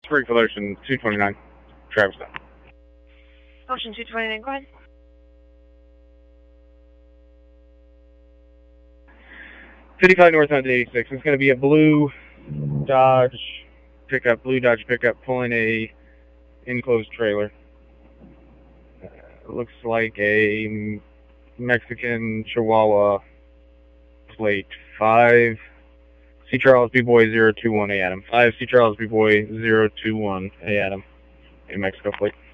Spring Ocean 229, Travis. Ocean 229, go ahead. '55 North 86. It's going to be a blue Dodge pickup, pulling a enclosed trailer. Looks like a Mexican Chihuahua plate 5 C. Charles B. Boy 021 A. Adam. 5 C. Charles B. Boy 021 A. Adam. A Mexico plate.